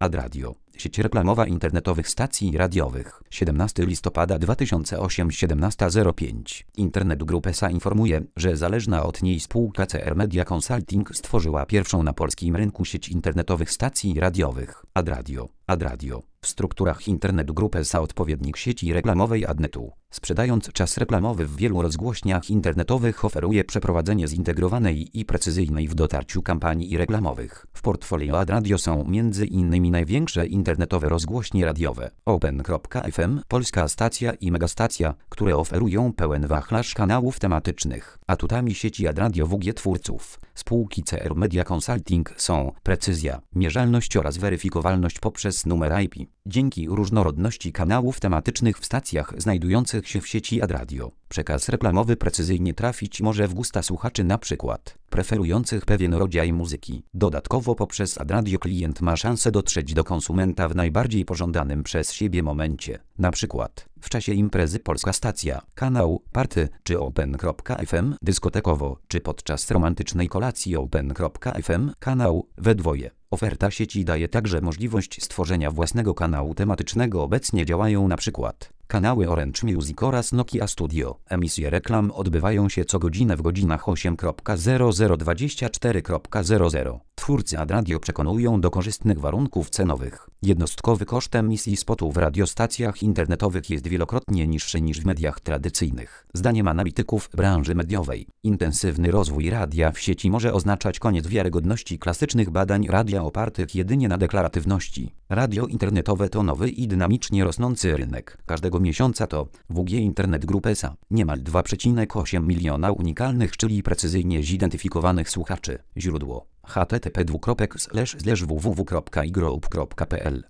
Adradio. Sieć reklamowa internetowych stacji radiowych. 17 listopada 2008 17:05. Internet Group SA informuje, że zależna od niej spółka CR Media Consulting stworzyła pierwszą na polskim rynku sieć internetowych stacji radiowych. Adradio. Adradio. W strukturach Internet Group SA odpowiednik sieci reklamowej Adnetu. Sprzedając czas reklamowy w wielu rozgłośniach internetowych, oferuje przeprowadzenie zintegrowanej i precyzyjnej w dotarciu kampanii reklamowych. W portfolio Adradio są m.in. największe internetowe rozgłośnie radiowe Open.fm, Polska Stacja i Megastacja, które oferują pełen wachlarz kanałów tematycznych. Atutami sieci Adradio WG twórców spółki CR Media Consulting są precyzja, mierzalność oraz weryfikowalność poprzez numer IP. Dzięki różnorodności kanałów tematycznych w stacjach znajdujących się w sieci Adradio, przekaz reklamowy precyzyjnie trafić może w gusta słuchaczy, np. preferujących pewien rodzaj muzyki. Dodatkowo poprzez Adradio klient ma szansę dotrzeć do konsumenta w najbardziej pożądanym przez siebie momencie, np. w czasie imprezy Polska Stacja, kanał Party czy Open.fm dyskotekowo, czy podczas romantycznej kolacji Open.fm, kanał we dwoje. Oferta sieci daje także możliwość stworzenia własnego kanału tematycznego. Obecnie działają np. kanały Orange Music oraz Nokia Studio. Emisje reklam odbywają się co godzinę w godzinach 8.00-24.00. Twórcy Adradio przekonują do korzystnych warunków cenowych. Jednostkowy koszt emisji spotu w radiostacjach internetowych jest wielokrotnie niższy niż w mediach tradycyjnych. Zdaniem analityków branży mediowej, intensywny rozwój radia w sieci może oznaczać koniec wiarygodności klasycznych badań radia opartych jedynie na deklaratywności. Radio internetowe to nowy i dynamicznie rosnący rynek. Każdego miesiąca to WG Internet Group SA niemal 2,8 miliona unikalnych, czyli precyzyjnie zidentyfikowanych słuchaczy. Źródło: http://www.igroup.pl